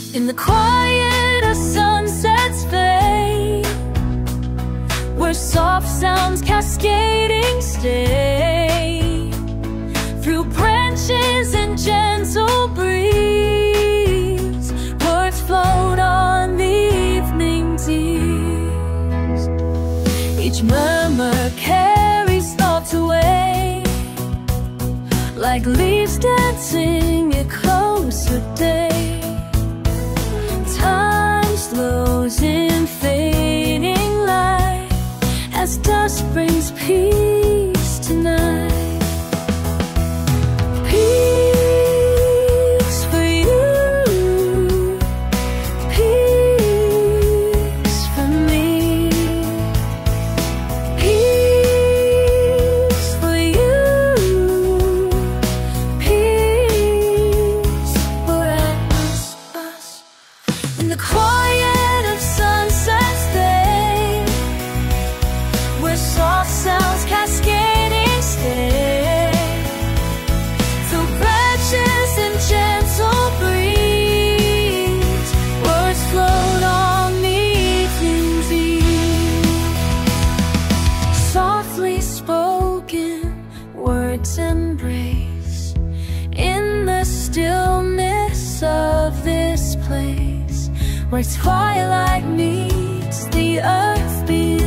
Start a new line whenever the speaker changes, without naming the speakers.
In the quiet of sunset's fade, where soft sounds cascading stay through branches and gentle breeze, words float on the evening breeze. Each murmur carries thoughts away, like leaves dancing a closer day. Time slows in fading light as dusk brings peace tonight. Peace for you, peace for me, peace for you, peace for us. In the quiet of sunset's day, where soft sounds cascading stay through branches and gentle breeze, words float on the evening breeze. Softly spoken words embrace in the stillness of this place, where twilight meets the earth beneath.